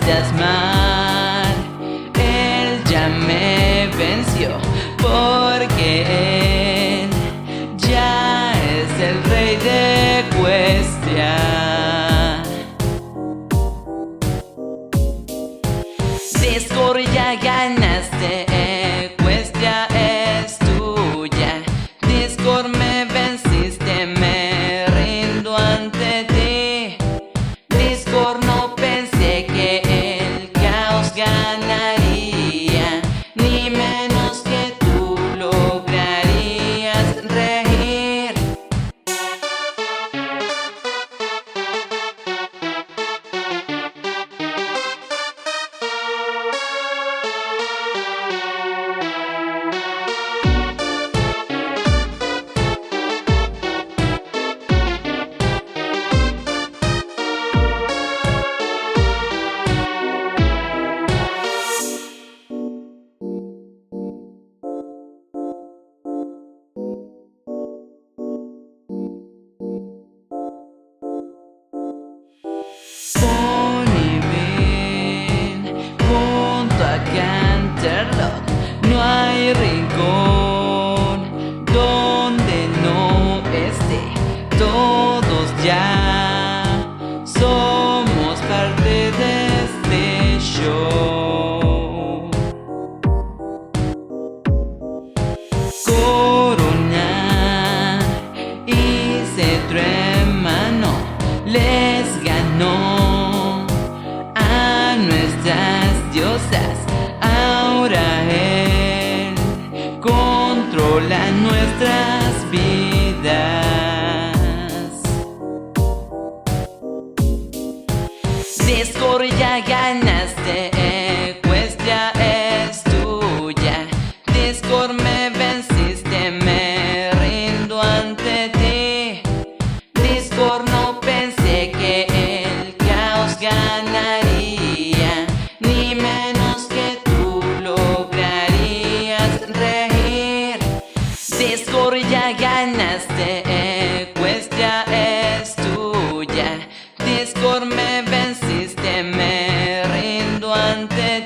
entusiasmar. Él ya me venció porque él ya es el rey de Ecuestria. Discord, ya ganaste, Ecuestria es tuya. Discord, me venciste, me rindo ante ti. Discord, no pensé que el caos ganaría, ni menos que tú lograrías reír. Canterlot, no hay rincón donde no esté. Todos ya somos parte de este show. Corona y cetro en mano les ganó a nuestras diosas. Ahora él controla nuestras vidas. Discord, ya ganaste, Ecuestria es tuya. Discord, me venciste, me rindo ante ti. Discord, no pensé que el caos ganaría, ni menos que tú lograrías reír. Discord, ya ganaste, Ecuestria es tuya. Discord, me venciste, me rindo ante